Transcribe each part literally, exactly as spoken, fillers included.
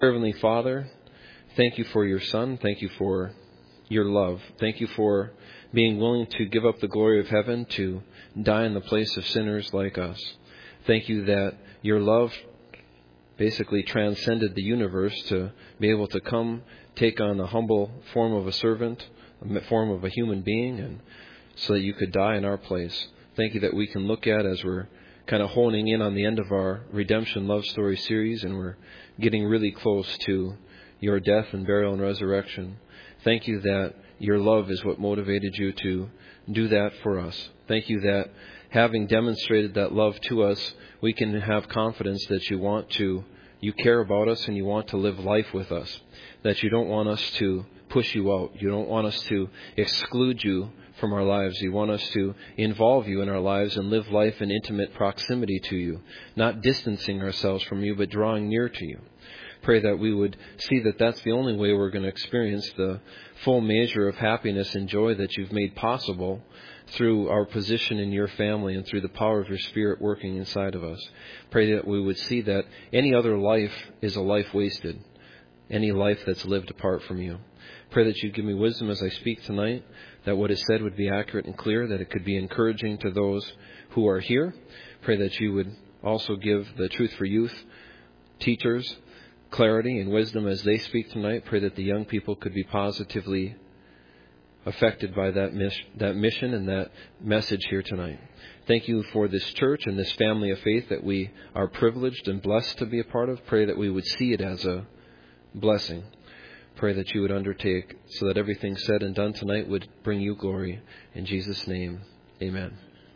Heavenly Father, thank you for your Son. Thank you for your love. Thank you for being willing to give up the glory of heaven to die in the place of sinners like us. Thank you that your love basically transcended the universe to be able to come, take on the humble form of a servant, a form of a human being, and so that you could die in our place. Thank you that we can look at as we're kind of honing in on the end of our Redemption Love Story series, and we're getting really close to your death and burial and resurrection. Thank you that your love is what motivated you to do that for us. Thank you that having demonstrated that love to us, we can have confidence that you want to, you care about us and you want to live life with us. That you don't want us to push you out. You don't want us to exclude you from our lives. You want us to involve you in our lives and live life in intimate proximity to you, not distancing ourselves from you, but drawing near to you. Pray that we would see that that's the only way we're going to experience the full measure of happiness and joy that you've made possible through our position in your family and through the power of your Spirit working inside of us. Pray that we would see that any other life is a life wasted, any life that's lived apart from you. Pray that you give me wisdom as I speak tonight, that what is said would be accurate and clear, that it could be encouraging to those who are here. Pray that you would also give the Truth for Youth teachers clarity and wisdom as they speak tonight. Pray that the young people could be positively affected by that, mis- that mission and that message here tonight. Thank you for this church and this family of faith that we are privileged and blessed to be a part of. Pray that we would see it as a blessing. Pray that you would undertake so that everything said and done tonight would bring you glory. In Jesus' name, amen.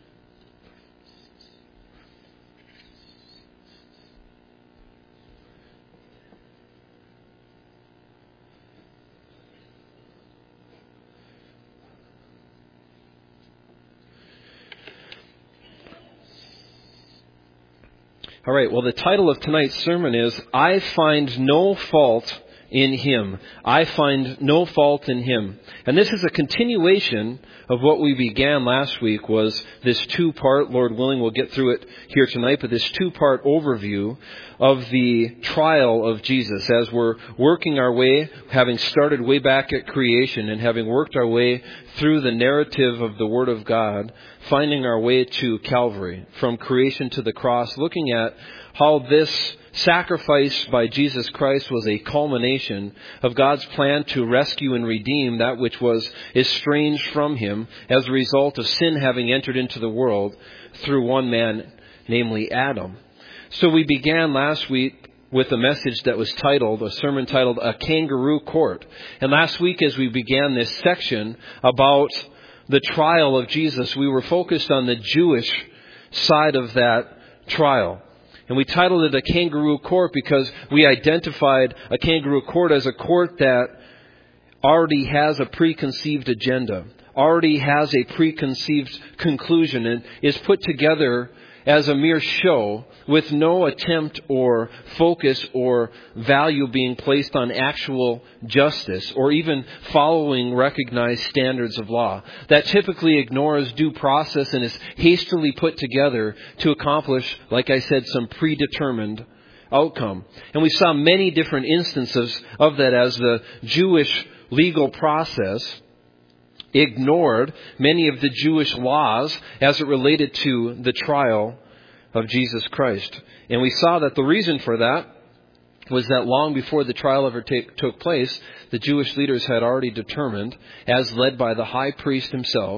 All right, well, the title of tonight's sermon is, I Find No Fault in Him. I find no fault in Him. And this is a continuation of what we began last week, was this two-part, Lord willing, we'll get through it here tonight, but this two-part overview of the trial of Jesus as we're working our way, having started way back at creation and having worked our way through the narrative of the Word of God, finding our way to Calvary, from creation to the cross, looking at how this sacrifice by Jesus Christ was a culmination of God's plan to rescue and redeem that which was estranged from Him as a result of sin having entered into the world through one man, namely Adam. So we began last week with a message that was titled, a sermon titled, A Kangaroo Court. And last week as we began this section about the trial of Jesus, we were focused on the Jewish side of that trial. And we titled it A Kangaroo Court because we identified a kangaroo court as a court that already has a preconceived agenda, already has a preconceived conclusion, and is put together as a mere show with no attempt or focus or value being placed on actual justice or even following recognized standards of law. That typically ignores due process and is hastily put together to accomplish, like I said, some predetermined outcome. And we saw many different instances of that as the Jewish legal process ignored many of the Jewish laws as it related to the trial of Jesus Christ. And we saw that the reason for that was that long before the trial ever take, took place, the Jewish leaders had already determined, as led by the high priest himself,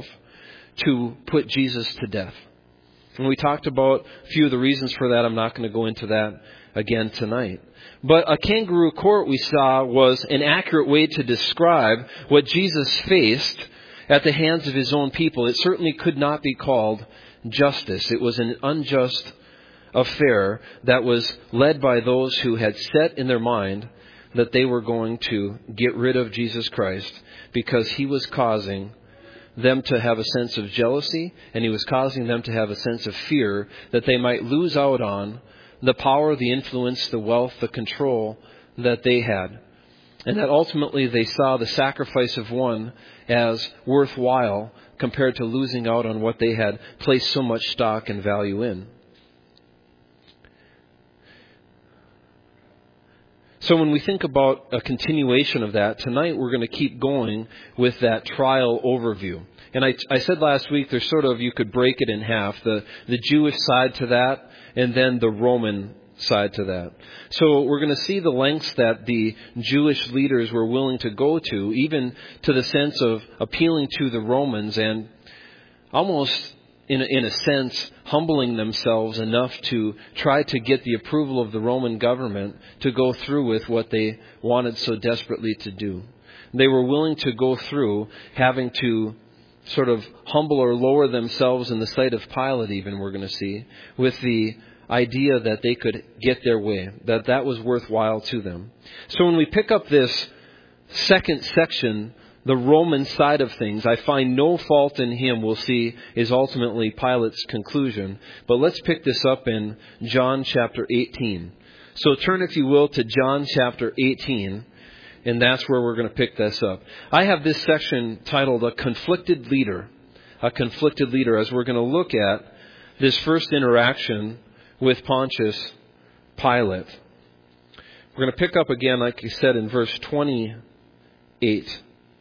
to put Jesus to death. And we talked about a few of the reasons for that. I'm not going to go into that again tonight. But a kangaroo court, we saw, was an accurate way to describe what Jesus faced at the hands of His own people. It certainly could not be called justice. It was an unjust affair that was led by those who had set in their mind that they were going to get rid of Jesus Christ because He was causing them to have a sense of jealousy, and He was causing them to have a sense of fear that they might lose out on the power, the influence, the wealth, the control that they had. And that ultimately they saw the sacrifice of one as worthwhile compared to losing out on what they had placed so much stock and value in. So when we think about a continuation of that, tonight we're going to keep going with that trial overview. And I, I said last week, there's sort of, you could break it in half, the, the Jewish side to that, and then the Roman side to that. So we're going to see the lengths that the Jewish leaders were willing to go to, even to the sense of appealing to the Romans and almost, in a, in a sense, humbling themselves enough to try to get the approval of the Roman government to go through with what they wanted so desperately to do. They were willing to go through having to sort of humble or lower themselves in the sight of Pilate, even, we're going to see, with the idea that they could get their way, that that was worthwhile to them. So when we pick up this second section, the Roman side of things, I find no fault in him, we'll see, is ultimately Pilate's conclusion. But let's pick this up in John chapter eighteen. So turn, if you will, to John chapter eighteen, and that's where we're going to pick this up. I have this section titled A Conflicted Leader. A Conflicted Leader, as we're going to look at this first interaction with Pontius Pilate. We're going to pick up again, like he said, in verse twenty-eight.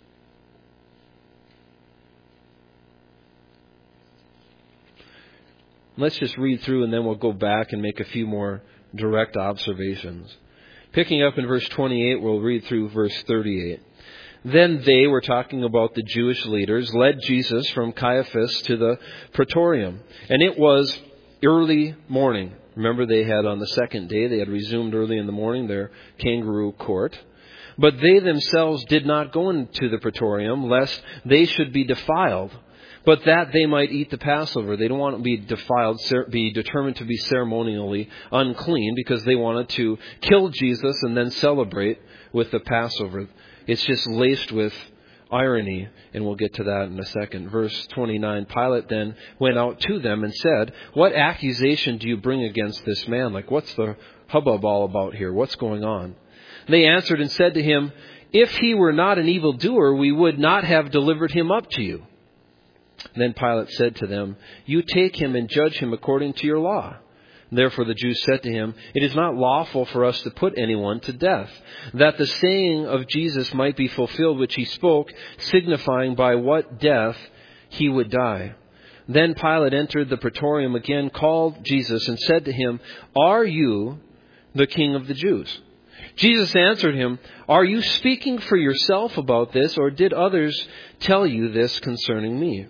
Let's just read through and then we'll go back and make a few more direct observations. Picking up in verse twenty-eight, we'll read through verse thirty-eight. Then they, were talking about the Jewish leaders, led Jesus from Caiaphas to the Praetorium. And it was early morning. Remember, they had on the second day, they had resumed early in the morning their kangaroo court. But they themselves did not go into the Praetorium, lest they should be defiled, but that they might eat the Passover. They don't want to be defiled, be determined to be ceremonially unclean, because they wanted to kill Jesus and then celebrate with the Passover. It's just laced with irony, and we'll get to that in a second. Verse twenty-nine, Pilate then went out to them and said, "What accusation do you bring against this man?" Like, what's the hubbub all about here? What's going on? They answered and said to him, "If he were not an evildoer, we would not have delivered him up to you." Then Pilate said to them, "You take him and judge him according to your law." Therefore the Jews said to him, "It is not lawful for us to put anyone to death, that the saying of Jesus might be fulfilled which he spoke, signifying by what death he would die." Then Pilate entered the Praetorium again, called Jesus, and said to him, "Are you the King of the Jews?" Jesus answered him, "Are you speaking for yourself about this, or did others tell you this concerning me?"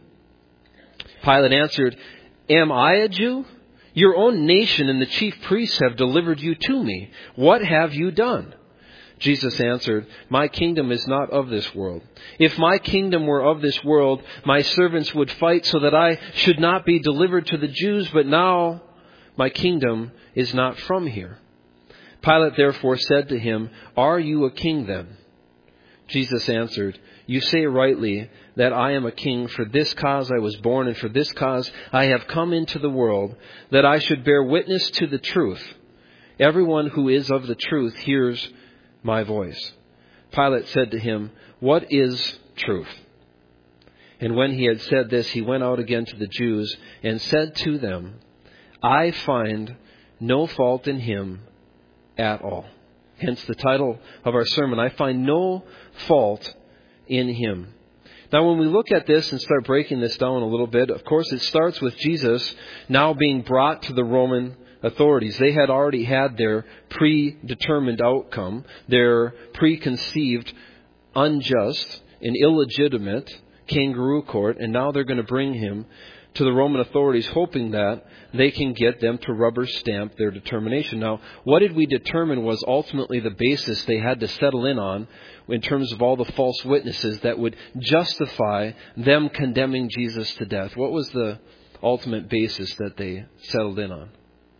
Pilate answered, "Am I a Jew? Your own nation and the chief priests have delivered you to me. What have you done?" Jesus answered, "My kingdom is not of this world. If my kingdom were of this world, my servants would fight so that I should not be delivered to the Jews, but now my kingdom is not from here." Pilate therefore said to him, "Are you a king then?" Jesus answered, "You say rightly that I am a king. For this cause I was born, and for this cause I have come into the world, that I should bear witness to the truth. Everyone who is of the truth hears my voice." Pilate said to him, "What is truth?" And when he had said this, he went out again to the Jews and said to them, "I find no fault in him at all." Hence the title of our sermon, I find no fault in him. Now, when we look at this and start breaking this down a little bit, of course, it starts with Jesus now being brought to the Roman authorities. They had already had their predetermined outcome, their preconceived, unjust, and illegitimate kangaroo court, and now they're going to bring him to the Roman authorities, hoping that they can get them to rubber stamp their determination. Now, what did we determine was ultimately the basis they had to settle in on in terms of all the false witnesses that would justify them condemning Jesus to death? What was the ultimate basis that they settled in on?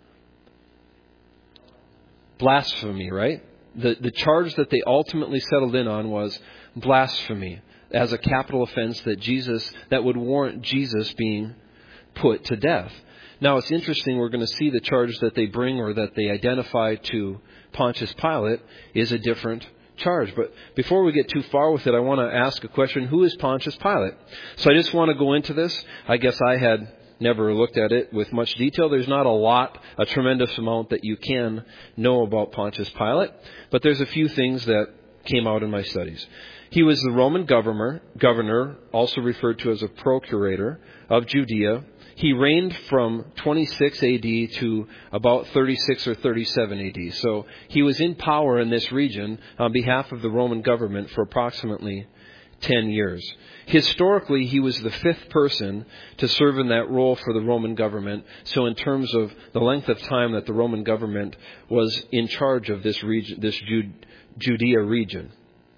Blasphemy, right? The, the charge that they ultimately settled in on was blasphemy as a capital offense that Jesus, that would warrant Jesus being put to death. Now, it's interesting, we're going to see the charge that they bring or that they identify to Pontius Pilate is a different charge. But before we get too far with it, I want to ask a question. Who is Pontius Pilate? So I just want to go into this. I guess I had never looked at it with much detail. There's not a lot, a tremendous amount that you can know about Pontius Pilate, but there's a few things that came out in my studies. He was the Roman governor, governor, also referred to as a procurator of Judea. He reigned from twenty-six A D to about thirty-six or thirty-seven A D. So he was in power in this region on behalf of the Roman government for approximately ten years. Historically, he was the fifth person to serve in that role for the Roman government. So in terms of the length of time that the Roman government was in charge of this region, this Judea region.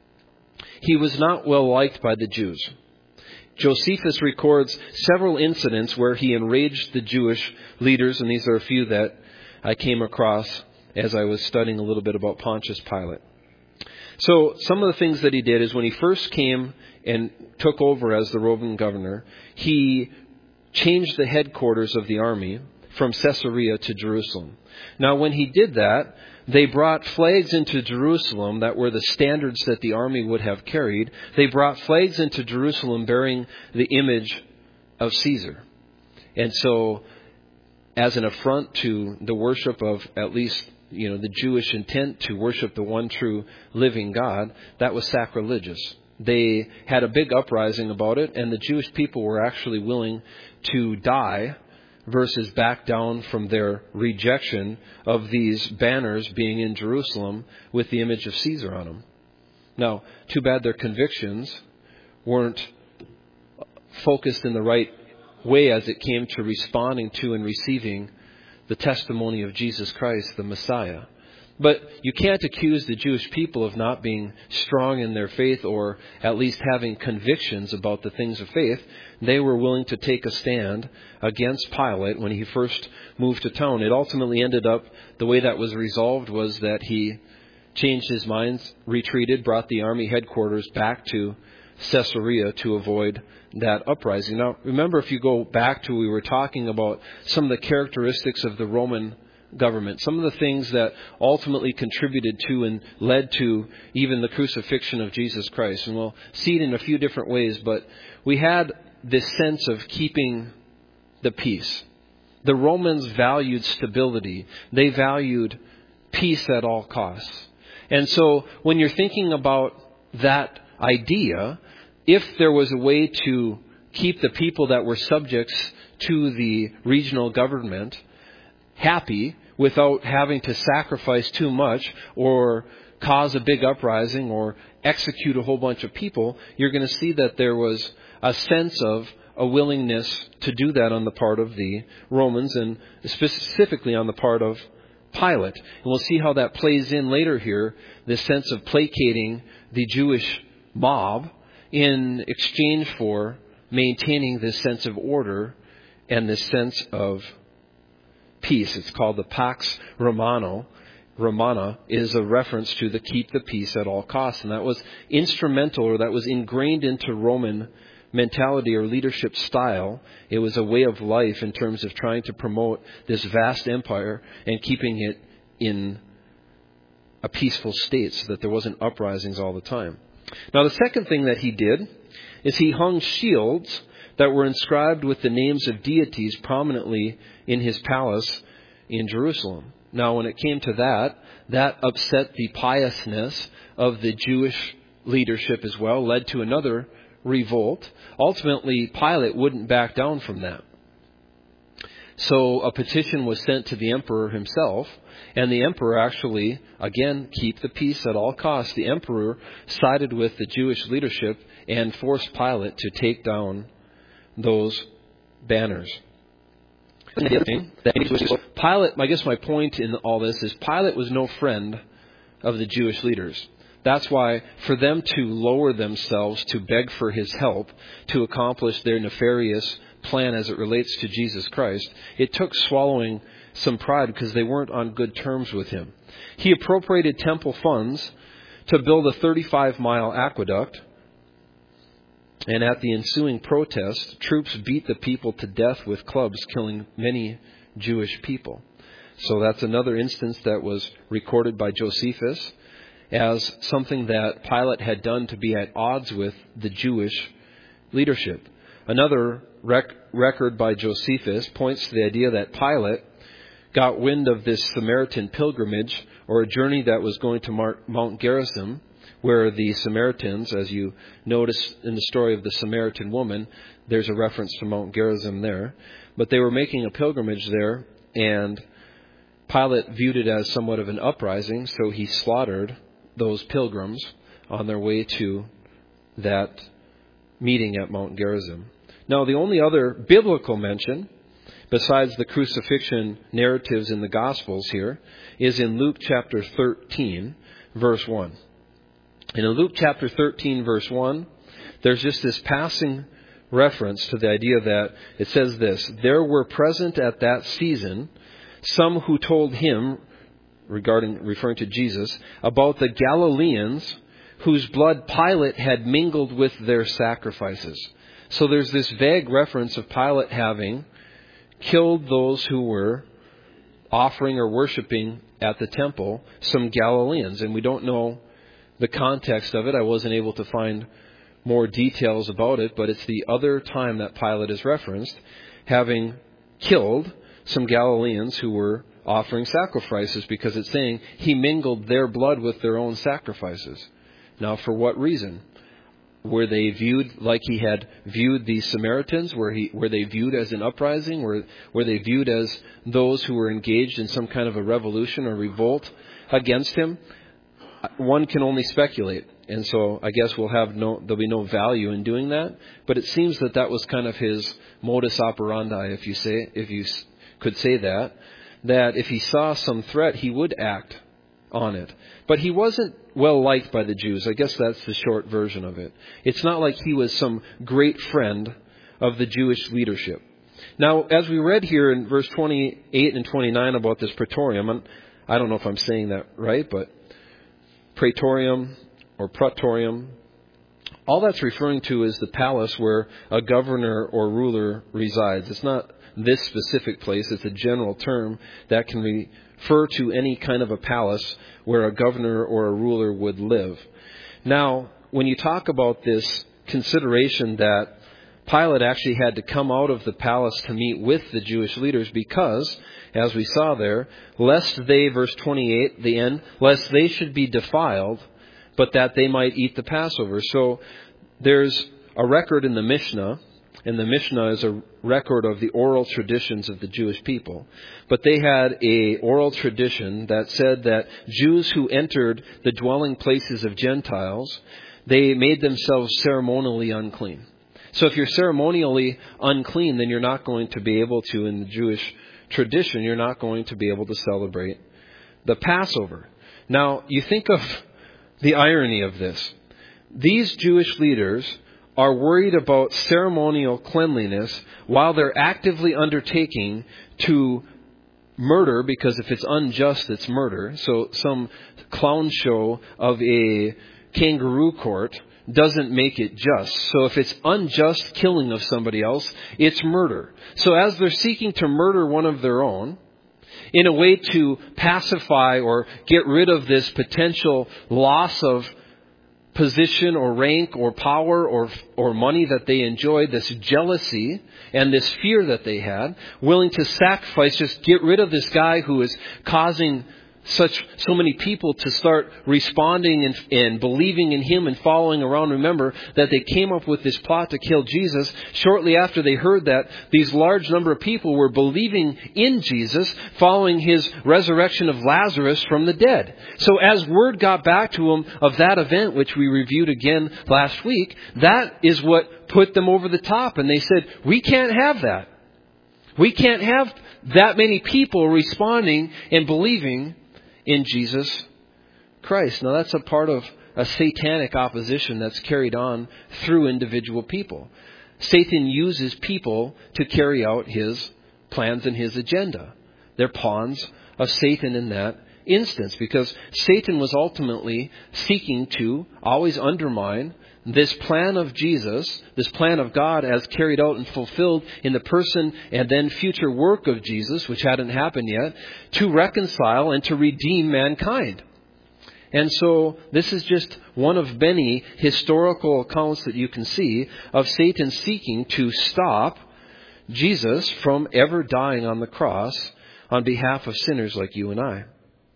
He was not well liked by the Jews. Josephus records several incidents where he enraged the Jewish leaders, and these are a few that I came across as I was studying a little bit about Pontius Pilate. So some of the things that he did is when he first came and took over as the Roman governor, he changed the headquarters of the army from Caesarea to Jerusalem. Now, when he did that, they brought flags into Jerusalem that were the standards that the army would have carried. They brought flags into Jerusalem bearing the image of Caesar. And so, as an affront to the worship of at least, you know, the Jewish intent to worship the one true living God, that was sacrilegious. They had a big uprising about it, and the Jewish people were actually willing to die versus back down from their rejection of these banners being in Jerusalem with the image of Caesar on them. Now, too bad their convictions weren't focused in the right way as it came to responding to and receiving the testimony of Jesus Christ, the Messiah. But you can't accuse the Jewish people of not being strong in their faith or at least having convictions about the things of faith. They were willing to take a stand against Pilate when he first moved to town. It ultimately ended up, the way that was resolved was that he changed his mind, retreated, brought the army headquarters back to Caesarea to avoid that uprising. Now, remember, if you go back to, we were talking about some of the characteristics of the Roman government, some of the things that ultimately contributed to and led to even the crucifixion of Jesus Christ. And we'll see it in a few different ways, but we had this sense of keeping the peace. The Romans valued stability. They valued peace at all costs. And so when you're thinking about that idea, if there was a way to keep the people that were subjects to the regional government happy without having to sacrifice too much or cause a big uprising or execute a whole bunch of people, you're going to see that there was a sense of a willingness to do that on the part of the Romans and specifically on the part of Pilate. And we'll see how that plays in later here, this sense of placating the Jewish mob in exchange for maintaining this sense of order and this sense of peace. It's called the Pax Romano. Romana is a reference to the keep the peace at all costs. And that was instrumental, or that was ingrained into Roman mentality or leadership style. It was a way of life in terms of trying to promote this vast empire and keeping it in a peaceful state so that there wasn't uprisings all the time. Now, the second thing that he did is he hung shields that were inscribed with the names of deities prominently in his palace in Jerusalem. Now, when it came to that, that upset the piousness of the Jewish leadership as well, led to another revolt. Ultimately, Pilate wouldn't back down from that. So a petition was sent to the emperor himself, and the emperor actually, again, keep the peace at all costs. The emperor sided with the Jewish leadership and forced Pilate to take down those banners. The other thing, Pilate, I guess my point in all this is Pilate was no friend of the Jewish leaders. That's why for them to lower themselves to beg for his help to accomplish their nefarious plan as it relates to Jesus Christ, it took swallowing some pride because they weren't on good terms with him. He appropriated temple funds to build a thirty-five mile aqueduct. And at the ensuing protest, troops beat the people to death with clubs, killing many Jewish people. So that's another instance that was recorded by Josephus as something that Pilate had done to be at odds with the Jewish leadership. Another rec- record by Josephus points to the idea that Pilate got wind of this Samaritan pilgrimage, or a journey that was going to Mar- Mount Gerizim, where the Samaritans, as you notice in the story of the Samaritan woman, there's a reference to Mount Gerizim there. But they were making a pilgrimage there, and Pilate viewed it as somewhat of an uprising, so he slaughtered those pilgrims on their way to that meeting at Mount Gerizim. Now, the only other biblical mention, besides the crucifixion narratives in the Gospels here, is in Luke chapter thirteen, verse one. And in Luke chapter thirteen, verse one, there's just this passing reference to the idea that it says this: there were present at that season some who told him, regarding referring to Jesus, about the Galileans whose blood Pilate had mingled with their sacrifices. So there's this vague reference of Pilate having killed those who were offering or worshiping at the temple, some Galileans. And we don't know the context of it. I wasn't able to find more details about it, but it's the other time that Pilate is referenced, having killed some Galileans who were offering sacrifices, because it's saying he mingled their blood with their own sacrifices. Now, for what reason? Were they viewed like he had viewed the Samaritans? Were he were they viewed as an uprising? Were were they viewed as those who were engaged in some kind of a revolution or revolt against him? One can only speculate, and so I guess we'll have no there'll be no value in doing that. But it seems that that was kind of his modus operandi, if you say if you could say that, that if he saw some threat, he would act on it. But he wasn't well liked by the Jews. I guess that's the short version of it. It's not like he was some great friend of the Jewish leadership. Now, as we read here in verse twenty-eight and twenty-nine about this praetorium, and I don't know if I'm saying that right, but praetorium or praetorium, all that's referring to is the palace where a governor or ruler resides. It's not this specific place. It's a general term that can refer to any kind of a palace where a governor or a ruler would live. Now, when you talk about this consideration that Pilate actually had to come out of the palace to meet with the Jewish leaders because, as we saw there, lest they, verse twenty-eight, the end, lest they should be defiled, but that they might eat the Passover. So there's a record in the Mishnah, and the Mishnah is a record of the oral traditions of the Jewish people. But they had a oral tradition that said that Jews who entered the dwelling places of Gentiles, they made themselves ceremonially unclean. So if you're ceremonially unclean, then you're not going to be able to, in the Jewish tradition, you're not going to be able to celebrate the Passover. Now, you think of the irony of this. These Jewish leaders are worried about ceremonial cleanliness while they're actively undertaking to murder, because if it's unjust, it's murder. So some clown show of a kangaroo court doesn't make it just. So if it's unjust killing of somebody else, it's murder. So as they're seeking to murder one of their own, in a way to pacify or get rid of this potential loss of position or rank or power or or money that they enjoyed, this jealousy and this fear that they had, willing to sacrifice, just get rid of this guy who is causing such so many people to start responding and, and believing in him and following around. Remember that they came up with this plot to kill Jesus. Shortly after they heard that, these large number of people were believing in Jesus following his resurrection of Lazarus from the dead. So as word got back to them of that event, which we reviewed again last week, that is what put them over the top. And they said, we can't have that. We can't have that many people responding and believing in Jesus Christ. Now that's a part of a satanic opposition that's carried on through individual people. Satan uses people to carry out his plans and his agenda. They're pawns of Satan in that instance, because Satan was ultimately seeking to always undermine this plan of Jesus, this plan of God as carried out and fulfilled in the person and then future work of Jesus, which hadn't happened yet, to reconcile and to redeem mankind. And so this is just one of many historical accounts that you can see of Satan seeking to stop Jesus from ever dying on the cross on behalf of sinners like you and I.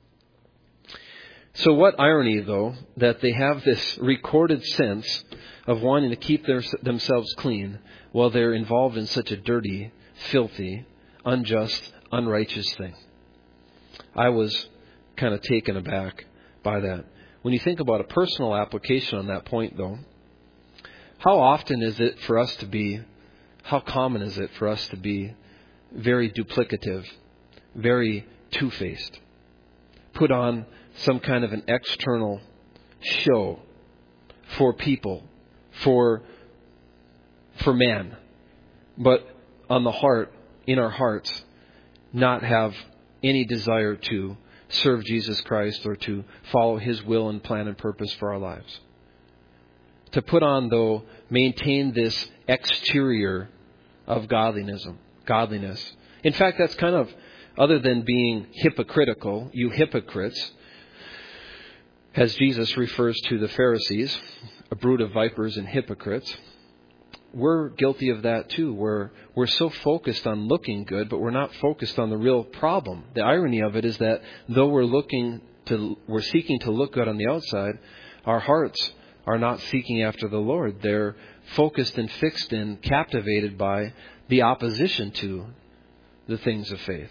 So what irony, though, that they have this recorded sense of wanting to keep their, themselves clean while they're involved in such a dirty, filthy, unjust, unrighteous thing. I was kind of taken aback by that. When you think about a personal application on that point, though, how often is it for us to be, how common is it for us to be very duplicative, very two-faced, put on some kind of an external show for people, for for man, but on the heart, in our hearts, not have any desire to serve Jesus Christ or to follow His will and plan and purpose for our lives. To put on, though, maintain this exterior of godliness. Godliness. In fact, that's kind of, other than being hypocritical, you hypocrites, as Jesus refers to the Pharisees, a brood of vipers and hypocrites, we're guilty of that too. We're, we're so focused on looking good, but we're not focused on the real problem. The irony of it is that though we're looking to, we're seeking to look good on the outside, our hearts are not seeking after the Lord. They're focused and fixed and captivated by the opposition to the things of faith.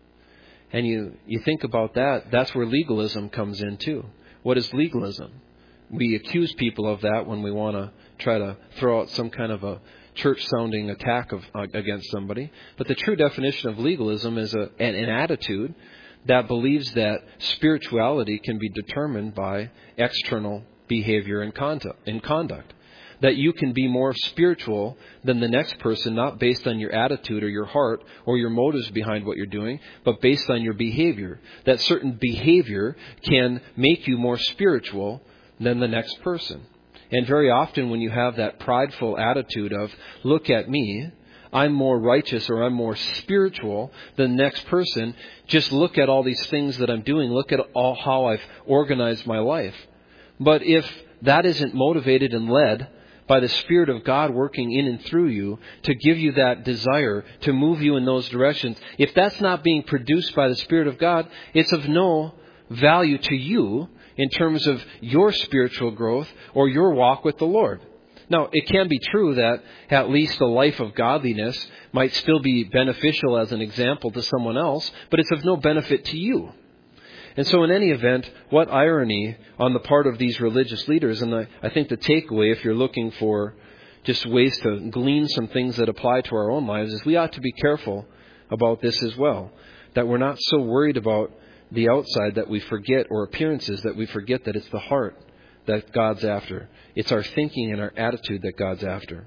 And you, you think about that, that's where legalism comes in too. What is legalism? We accuse people of that when we want to try to throw out some kind of a church-sounding attack of, uh, against somebody. But the true definition of legalism is a, an, an attitude that believes that spirituality can be determined by external behavior and conduct. And conduct. That you can be more spiritual than the next person, not based on your attitude or your heart or your motives behind what you're doing, but based on your behavior. That certain behavior can make you more spiritual than the next person. And very often when you have that prideful attitude of, look at me, I'm more righteous or I'm more spiritual than the next person, just look at all these things that I'm doing, look at all how I've organized my life. But if that isn't motivated and led by the Spirit of God working in and through you to give you that desire to move you in those directions, if that's not being produced by the Spirit of God, it's of no value to you in terms of your spiritual growth or your walk with the Lord. Now, it can be true that at least a life of godliness might still be beneficial as an example to someone else, but it's of no benefit to you. And so in any event, what irony on the part of these religious leaders, and I, I think the takeaway, if you're looking for just ways to glean some things that apply to our own lives, is we ought to be careful about this as well. That we're not so worried about the outside that we forget, or appearances, that we forget that it's the heart that God's after. It's our thinking and our attitude that God's after.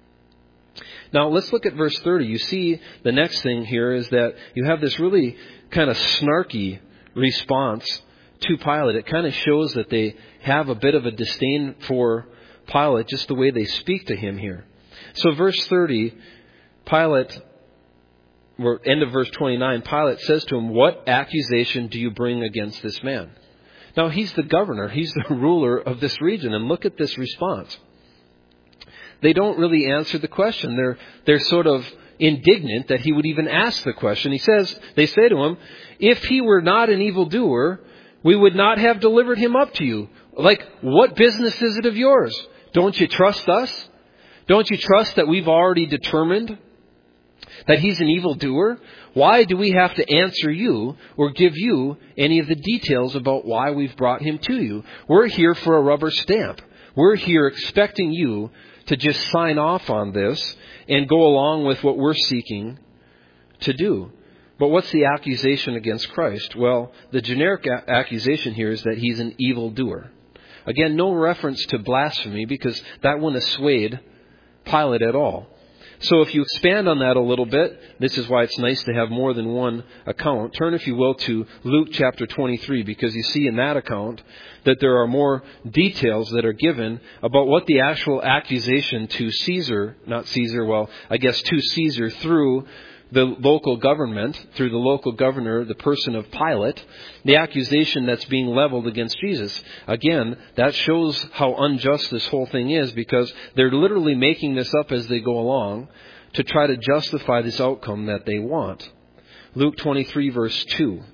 Now let's look at verse thirty. You see the next thing here is that you have this really kind of snarky response to Pilate. It kind of shows that they have a bit of a disdain for Pilate, just the way they speak to him here. So verse thirty, Pilate, or end of verse twenty-nine, Pilate says to him, "What accusation do you bring against this man?" Now he's the governor, he's the ruler of this region, and look at this response. They don't really answer the question. They're they're sort of indignant that he would even ask the question. He says, they say to him, "If he were not an evildoer, we would not have delivered him up to you." Like, what business is it of yours? Don't you trust us? Don't you trust that we've already determined that he's an evildoer? Why do we have to answer you or give you any of the details about why we've brought him to you? We're here for a rubber stamp. We're here expecting you to just sign off on this and go along with what we're seeking to do. But what's the accusation against Christ? Well, the generic a- accusation here is that he's an evildoer. Again, no reference to blasphemy, because that wouldn't have swayed Pilate at all. So if you expand on that a little bit, this is why it's nice to have more than one account. Turn, if you will, to Luke chapter twenty-three, because you see in that account that there are more details that are given about what the actual accusation to Caesar, not Caesar, well, I guess to Caesar through the local government, through the local governor, the person of Pilate, the accusation that's being leveled against Jesus. Again, that shows how unjust this whole thing is, because they're literally making this up as they go along to try to justify this outcome that they want. Luke twenty-three, verse two.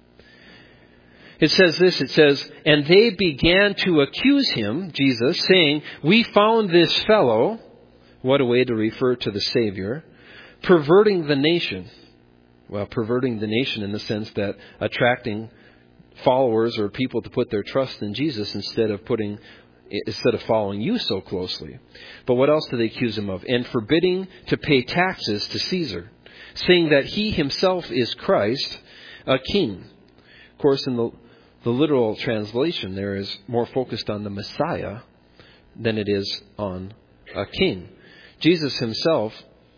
It says this, it says, "And they began to accuse him," Jesus, saying, "We found this fellow," what a way to refer to the Savior, "perverting the nation." Well, perverting the nation in the sense that attracting followers or people to put their trust in Jesus instead of putting, instead of following you so closely. But what else do they accuse him of? "And forbidding to pay taxes to Caesar, saying that he himself is Christ, a king." Of course, in the, the literal translation there is more focused on the Messiah than it is on a king. Jesus himself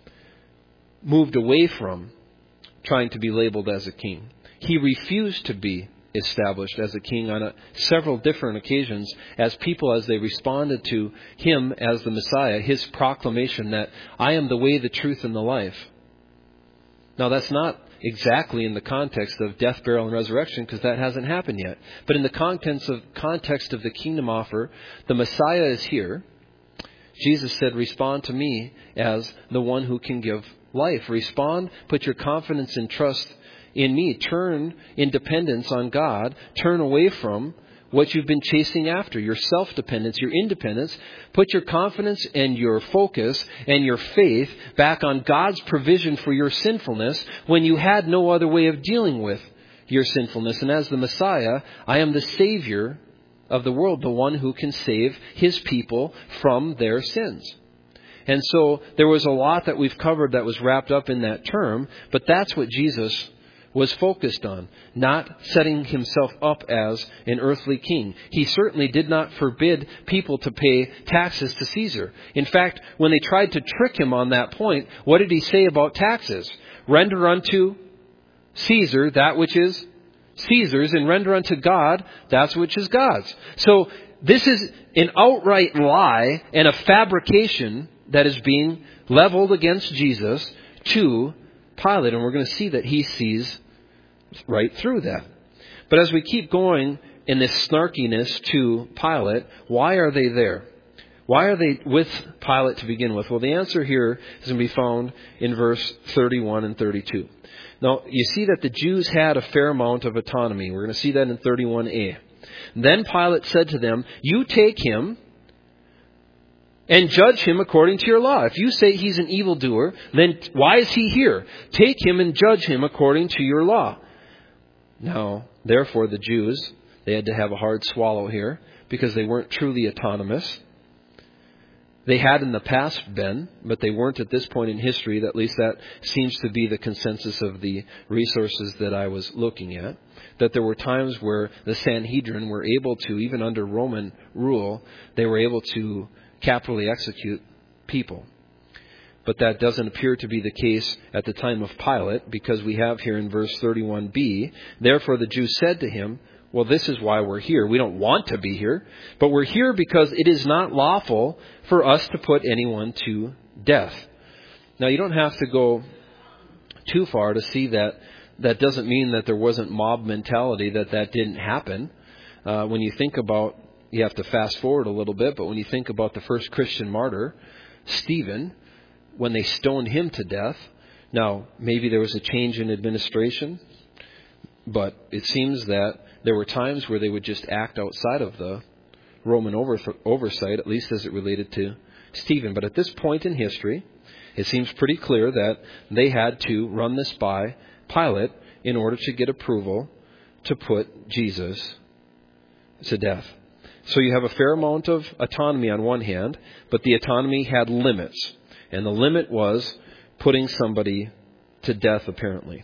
moved away from trying to be labeled as a king. He refused to be established as a king on a, several different occasions as people, as they responded to him as the Messiah, his proclamation that I am the way, the truth, and the life. Now, that's not exactly in the context of death, burial, and resurrection, because that hasn't happened yet. But in the context of, context of the kingdom offer, the Messiah is here. Jesus said, respond to me as the one who can give life. Respond, put your confidence and trust in me. Turn in dependence on God. Turn away from what you've been chasing after, your self-dependence, your independence. Put your confidence and your focus and your faith back on God's provision for your sinfulness when you had no other way of dealing with your sinfulness. And as the Messiah, I am the Savior of the world, the one who can save his people from their sins. And so there was a lot that we've covered that was wrapped up in that term, but that's what Jesus was focused on, not setting himself up as an earthly king. He certainly did not forbid people to pay taxes to Caesar. In fact, when they tried to trick him on that point, what did he say about taxes? Render unto Caesar that which is Caesar's, and render unto God that which is God's. So this is an outright lie and a fabrication that is being leveled against Jesus to Pilate, and we're going to see that he sees right through that. But as we keep going in this snarkiness to Pilate, why are they there? Why are they with Pilate to begin with? Well, the answer here is going to be found in verse thirty-one and thirty-two. Now, you see that the Jews had a fair amount of autonomy. We're going to see that in thirty-one a. Then Pilate said to them, "You take him and judge him according to your law. If you say he's an evildoer, then why is he here? Take him and judge him according to your law." Now, therefore, the Jews, they had to have a hard swallow here because they weren't truly autonomous. They had in the past been, but they weren't at this point in history. At least that seems to be the consensus of the resources that I was looking at. That there were times where the Sanhedrin were able to, even under Roman rule, they were able to capitally execute people. But that doesn't appear to be the case at the time of Pilate, because we have here in verse thirty-one b, "Therefore the Jews said to him, well, this is why we're here. We don't want to be here, but we're here because it is not lawful for us to put anyone to death." Now, you don't have to go too far to see that that doesn't mean that there wasn't mob mentality, that that didn't happen. Uh, when you think about, you have to fast forward a little bit, but when you think about the first Christian martyr, Stephen, when they stoned him to death, now, maybe there was a change in administration, but it seems that there were times where they would just act outside of the Roman over, oversight, at least as it related to Stephen. But at this point in history, it seems pretty clear that they had to run this by Pilate in order to get approval to put Jesus to death. So you have a fair amount of autonomy on one hand, but the autonomy had limits. And the limit was putting somebody to death, apparently.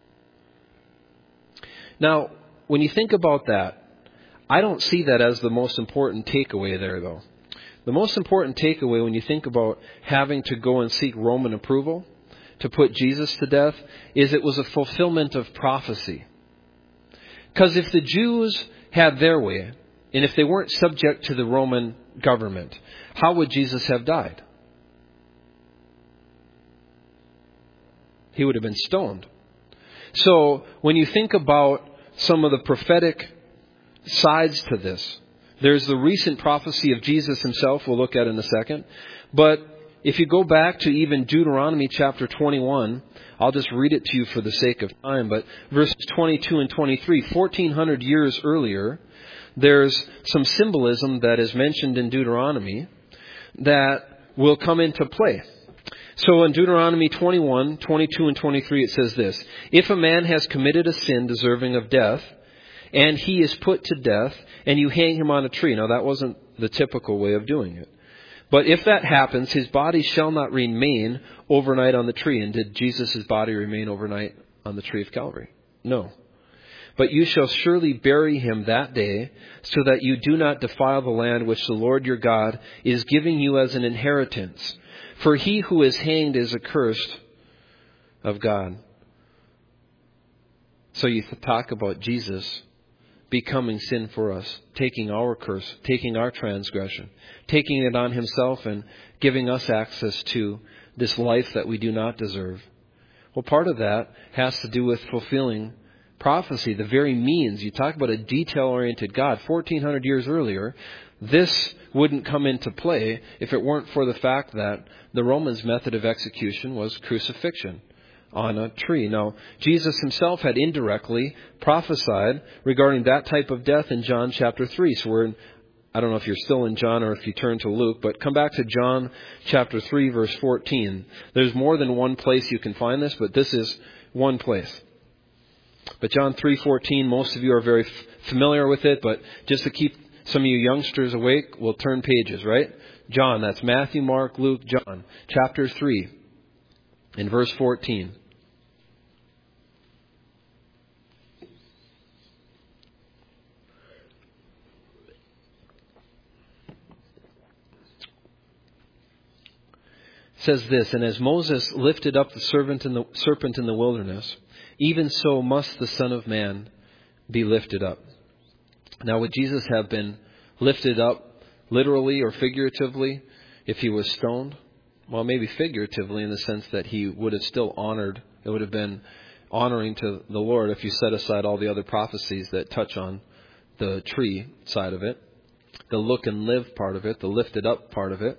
Now, when you think about that, I don't see that as the most important takeaway there, though. The most important takeaway when you think about having to go and seek Roman approval to put Jesus to death is it was a fulfillment of prophecy. Because if the Jews had their way, and if they weren't subject to the Roman government, how would Jesus have died? He would have been stoned. So when you think about some of the prophetic sides to this, there's the recent prophecy of Jesus himself we'll look at in a second. But if you go back to even Deuteronomy chapter twenty-one, I'll just read it to you for the sake of time, but verses twenty-two and twenty-three, fourteen hundred years earlier, there's some symbolism that is mentioned in Deuteronomy that will come into play. So in Deuteronomy twenty-one, twenty-two and twenty-three, it says this: if a man has committed a sin deserving of death, and he is put to death, and you hang him on a tree. Now that wasn't the typical way of doing it. But if that happens, his body shall not remain overnight on the tree. And did Jesus' body remain overnight on the tree of Calvary? No. But you shall surely bury him that day, so that you do not defile the land which the Lord your God is giving you as an inheritance. For he who is hanged is accursed of God. So you talk about Jesus becoming sin for us, taking our curse, taking our transgression, taking it on himself and giving us access to this life that we do not deserve. Well, part of that has to do with fulfilling prophecy, the very means. You talk about a detail-oriented God. fourteen hundred years earlier, this wouldn't come into play if it weren't for the fact that the Romans' method of execution was crucifixion on a tree. Now, Jesus himself had indirectly prophesied regarding that type of death in John chapter three. So we're in, I don't know if you're still in John or if you turn to Luke, but come back to John chapter three, verse fourteen. There's more than one place you can find this, but this is one place. But John three fourteen, most of you are very f- familiar with it, but just to keep some of you youngsters awake, we'll turn pages, right? John, that's Matthew, Mark, Luke, John, chapter three, in verse fourteen. Says this: and as Moses lifted up the serpent in the serpent in the wilderness, even so must the Son of Man be lifted up. Now, would Jesus have been lifted up literally or figuratively if he was stoned? Well, maybe figuratively in the sense that he would have still honored. It would have been honoring to the Lord if you set aside all the other prophecies that touch on the tree side of it, the look and live part of it, the lifted up part of it.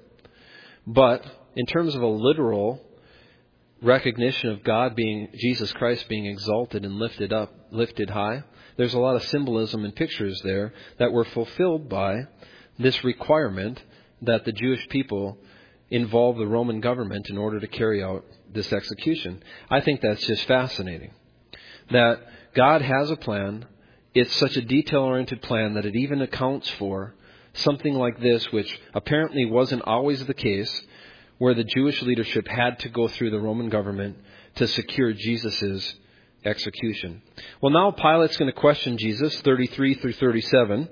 But in terms of a literal recognition of God being, Jesus Christ being exalted and lifted up, lifted high, there's a lot of symbolism and pictures there that were fulfilled by this requirement that the Jewish people involve the Roman government in order to carry out this execution. I think that's just fascinating. That God has a plan. It's such a detail-oriented plan that it even accounts for something like this, which apparently wasn't always the case, where the Jewish leadership had to go through the Roman government to secure Jesus' execution. Well, now Pilate's going to question Jesus, thirty-three through thirty-seven.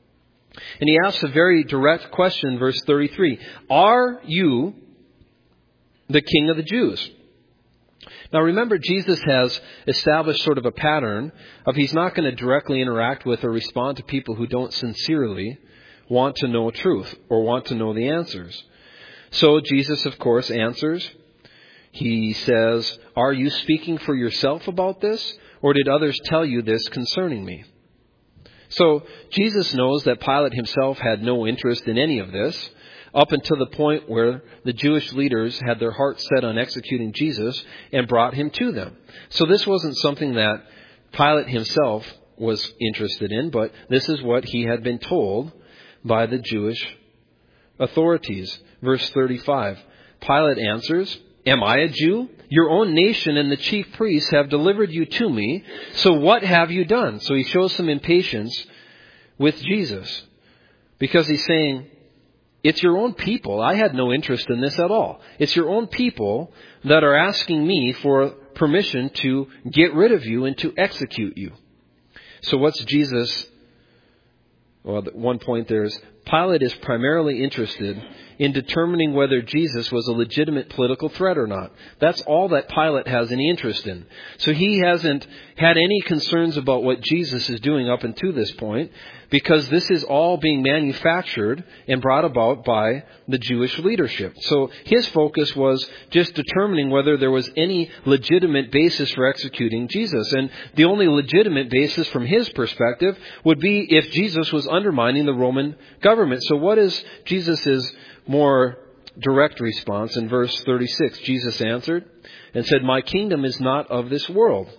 And he asks a very direct question, verse thirty-three. Are you the King of the Jews? Now remember, Jesus has established sort of a pattern of he's not going to directly interact with or respond to people who don't sincerely want to know truth or want to know the answers. So Jesus, of course, answers. He says, are you speaking for yourself about this, or did others tell you this concerning me? So Jesus knows that Pilate himself had no interest in any of this, up until the point where the Jewish leaders had their hearts set on executing Jesus and brought him to them. So this wasn't something that Pilate himself was interested in, but this is what he had been told by the Jewish authorities. Verse thirty-five, Pilate answers, am I a Jew? Your own nation and the chief priests have delivered you to me. So what have you done? So he shows some impatience with Jesus because he's saying, it's your own people. I had no interest in this at all. It's your own people that are asking me for permission to get rid of you and to execute you. So what's Jesus? Well, at one point there's Pilate is primarily interested in determining whether Jesus was a legitimate political threat or not. That's all that Pilate has any interest in. So he hasn't had any concerns about what Jesus is doing up until this point. because this is all being manufactured and brought about by the Jewish leadership. So his focus was just determining whether there was any legitimate basis for executing Jesus. And the only legitimate basis from his perspective would be if Jesus was undermining the Roman government. So what is Jesus' more direct response? In verse thirty-six, Jesus answered and said, "My kingdom is not of this world.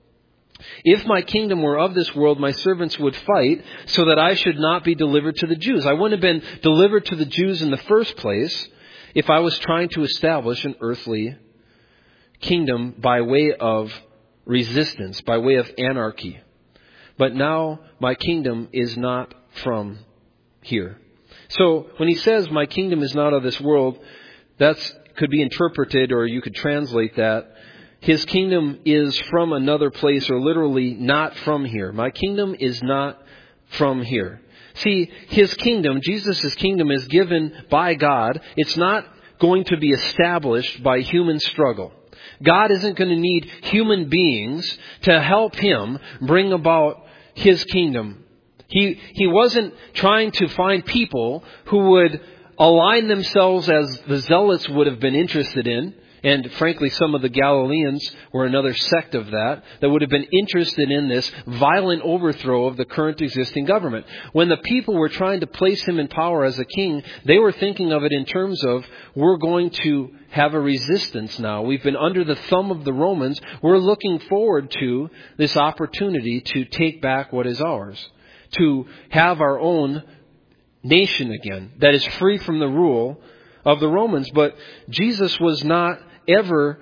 If my kingdom were of this world, my servants would fight so that I should not be delivered to the Jews." I wouldn't have been delivered to the Jews in the first place if I was trying to establish an earthly kingdom by way of resistance, by way of anarchy. But now my kingdom is not from here. So when he says my kingdom is not of this world, that could be interpreted, or you could translate that, his kingdom is from another place, or literally not from here. My kingdom is not from here. See, his kingdom, Jesus' kingdom, is given by God. It's not going to be established by human struggle. God isn't going to need human beings to help him bring about his kingdom. He, he wasn't trying to find people who would align themselves as the Zealots would have been interested in. And frankly, some of the Galileans were another sect of that, that would have been interested in this violent overthrow of the current existing government. When the people were trying to place him in power as a king, they were thinking of it in terms of, we're going to have a resistance now. We've been under the thumb of the Romans. We're looking forward to this opportunity to take back what is ours, to have our own nation again that is free from the rule of the Romans. But Jesus was not ever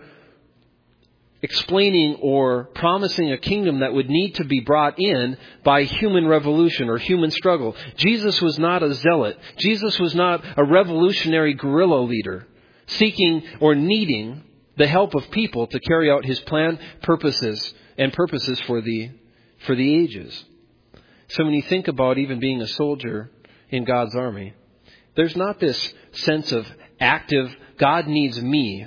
explaining or promising a kingdom that would need to be brought in by human revolution or human struggle. Jesus was not a zealot. Jesus was not a revolutionary guerrilla leader seeking or needing the help of people to carry out his plan, purposes, and purposes for the for the ages. So when you think about even being a soldier in God's army, there's not this sense of active, God needs me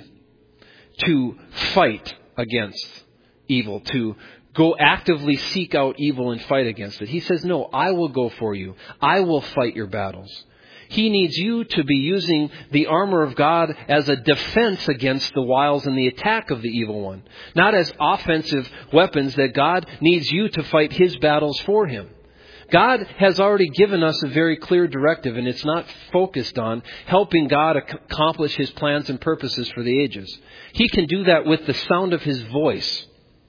to fight against evil, to go actively seek out evil and fight against it. He says, no, I will go for you. I will fight your battles. He needs you to be using the armor of God as a defense against the wiles and the attack of the evil one, not as offensive weapons that God needs you to fight his battles for him. God has already given us a very clear directive, and it's not focused on helping God accomplish his plans and purposes for the ages. He can do that with the sound of his voice.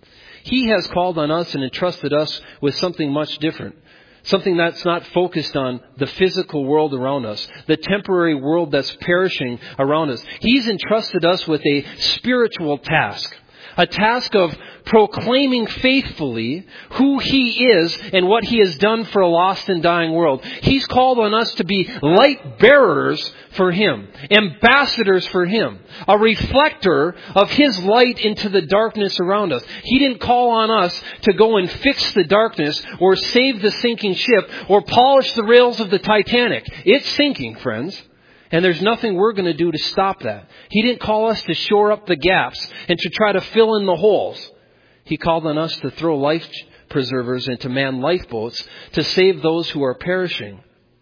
He has called on us and entrusted us with something much different. Something that's not focused on the physical world around us, the temporary world that's perishing around us. He's entrusted us with a spiritual task. A task of proclaiming faithfully who he is and what he has done for a lost and dying world. He's called on us to be light bearers for him, ambassadors for him, a reflector of his light into the darkness around us. He didn't call on us to go and fix the darkness or save the sinking ship or polish the rails of the Titanic. It's sinking, friends. And there's nothing we're going to do to stop that. He didn't call us to shore up the gaps and to try to fill in the holes. He called on us to throw life preservers into manned lifeboats to save those who are perishing.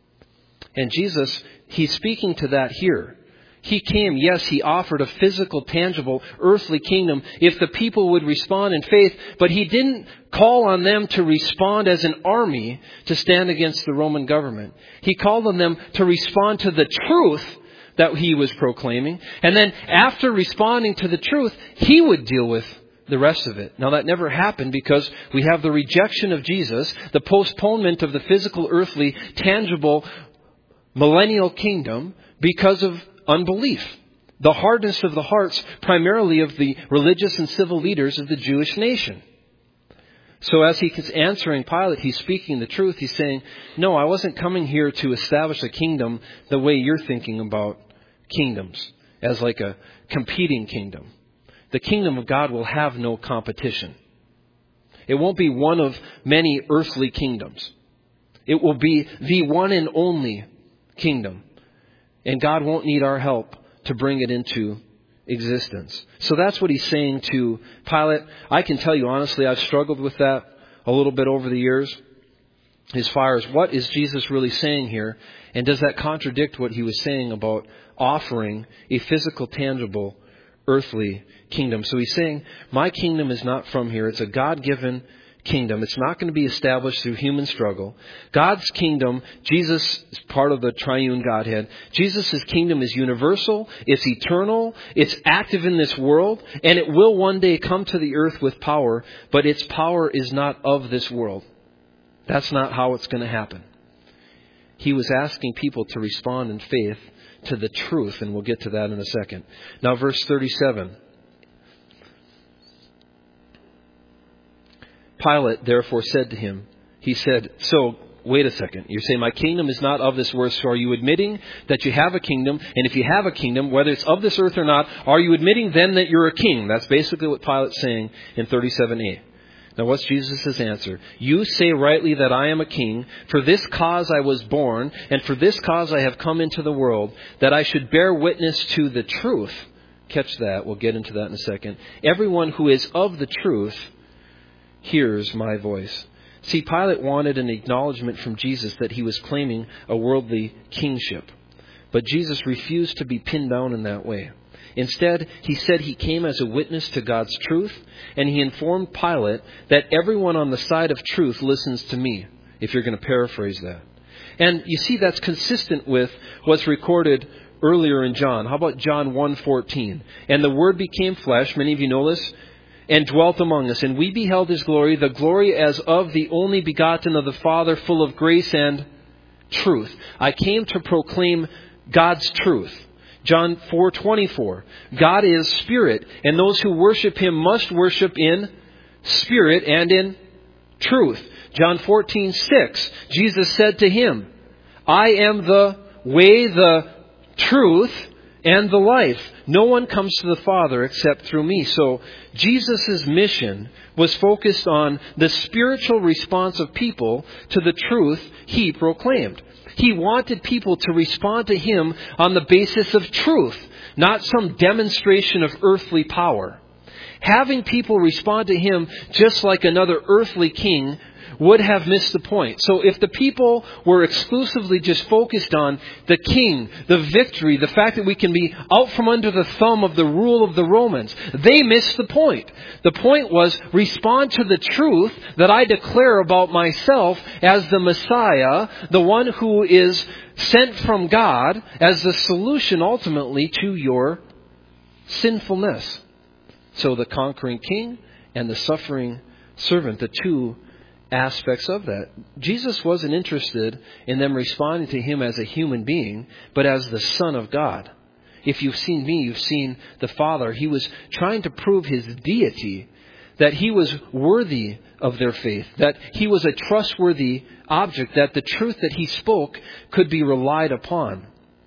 And Jesus, he's speaking to that here. He came, yes, he offered a physical, tangible, earthly kingdom if the people would respond in faith, but he didn't call on them to respond as an army to stand against the Roman government. He called on them to respond to the truth that he was proclaiming, and then after responding to the truth, he would deal with the rest of it. Now that never happened because we have the rejection of Jesus, the postponement of the physical, earthly, tangible, millennial kingdom because of unbelief. The hardness of the hearts, primarily of the religious and civil leaders of the Jewish nation. So as he's answering Pilate, he's speaking the truth. He's saying, no, I wasn't coming here to establish a kingdom the way you're thinking about kingdoms, as like a competing kingdom. The kingdom of God will have no competition. It won't be one of many earthly kingdoms. It will be the one and only kingdom. And God won't need our help to bring it into existence. So that's what he's saying to Pilate. I can tell you honestly, I've struggled with that a little bit over the years. as far as what is Jesus really saying here, and does that contradict what he was saying about offering a physical, tangible, earthly kingdom? So he's saying, my kingdom is not from here. It's a God-given kingdom. It's not going to be established through human struggle. God's kingdom, Jesus is part of the triune Godhead. Jesus' kingdom is universal. It's eternal. It's active in this world. And it will one day come to the earth with power. But its power is not of this world. That's not how it's going to happen. He was asking people to respond in faith to the truth. And we'll get to that in a second. Now verse thirty-seven. Pilate therefore said to him, he said, so wait a second. You're saying my kingdom is not of this earth. So are you admitting that you have a kingdom? And if you have a kingdom, whether it's of this earth or not, are you admitting then that you're a king? That's basically what Pilate's saying in thirty-seven a. Now what's Jesus' answer? You say rightly that I am a king. For this cause I was born, and for this cause I have come into the world, that I should bear witness to the truth. Catch that. We'll get into that in a second. Everyone who is of the truth hears my voice. See, Pilate wanted an acknowledgement from Jesus that he was claiming a worldly kingship. But Jesus refused to be pinned down in that way. Instead, he said he came as a witness to God's truth, and he informed Pilate that everyone on the side of truth listens to me, if you're going to paraphrase that. And you see, that's consistent with what's recorded earlier in John. How about John one fourteen? And the Word became flesh, many of you know this, and dwelt among us. And we beheld his glory, the glory as of the only begotten of the Father, full of grace and truth. I came to proclaim God's truth. John four twenty-four. God is spirit, and those who worship him must worship in spirit and in truth. John fourteen six. Jesus said to him, I am the way, the truth, and the life. No one comes to the Father except through me. So Jesus' mission was focused on the spiritual response of people to the truth he proclaimed. He wanted people to respond to him on the basis of truth, not some demonstration of earthly power. Having people respond to him just like another earthly king would have missed the point. So if the people were exclusively just focused on the king, the victory, the fact that we can be out from under the thumb of the rule of the Romans, they missed the point. The point was, respond to the truth that I declare about myself as the Messiah, the one who is sent from God as the solution ultimately to your sinfulness. So the conquering king and the suffering servant, the two aspects of that. Jesus wasn't interested in them responding to him as a human being, but as the Son of God. If you've seen me, you've seen the Father. He was trying to prove his deity, that he was worthy of their faith, that he was a trustworthy object, that the truth that he spoke could be relied upon.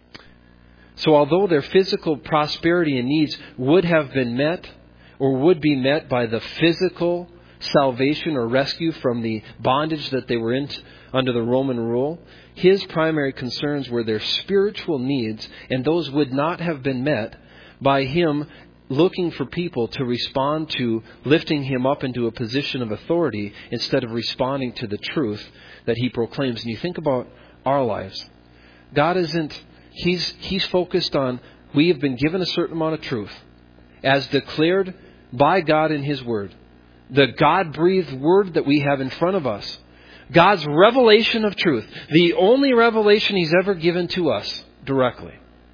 So although their physical prosperity and needs would have been met, or would be met by the physical salvation or rescue from the bondage that they were in under the Roman rule, his primary concerns were their spiritual needs, and those would not have been met by him looking for people to respond to lifting him up into a position of authority instead of responding to the truth that he proclaims. And you think about our lives. God isn't, he's, he's focused on, we have been given a certain amount of truth as declared by God in his word. The God-breathed word that we have in front of us. God's revelation of truth. The only revelation he's ever given to us directly.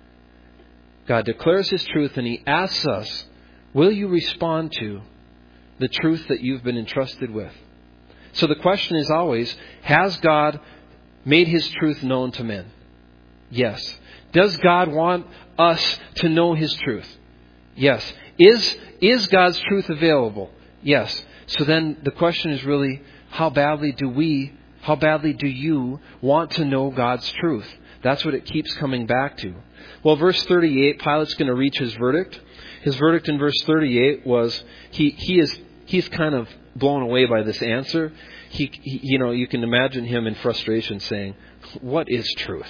God declares his truth and he asks us, will you respond to the truth that you've been entrusted with? So the question is always, has God made his truth known to men? Yes. Does God want us to know his truth? Yes. Is, is God's truth available? Yes. So then the question is really, how badly do we, how badly do you want to know God's truth? That's what it keeps coming back to. Well, verse thirty-eight, Pilate's going to reach his verdict. His verdict in verse thirty-eight was, he, he is, he's kind of blown away by this answer. He, he, you know, you can imagine him in frustration saying, what is truth?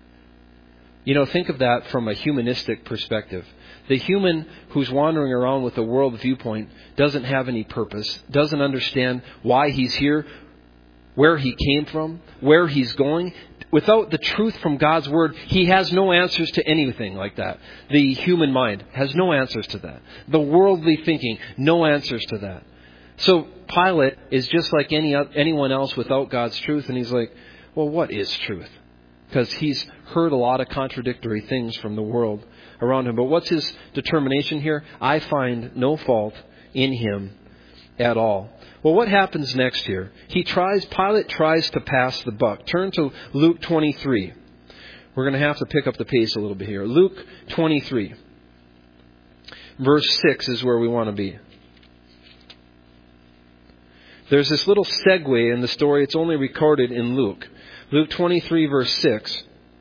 You know, think of that from a humanistic perspective. The human who's wandering around with a world viewpoint doesn't have any purpose, doesn't understand why he's here, where he came from, where he's going. Without the truth from God's Word, he has no answers to anything like that. The human mind has no answers to that. The worldly thinking, no answers to that. So Pilate is just like any anyone else without God's truth, and he's like, well, what is truth? Because he's heard a lot of contradictory things from the world around him. But what's his determination here? I find no fault in him at all. Well, what happens next here? He tries, Pilate tries to pass the buck. Turn to Luke twenty-three. We're going to have to pick up the pace a little bit here. Luke twenty-three. Verse six is where we want to be. There's this little segue in the story. It's only recorded in Luke. Luke twenty-three, verse six.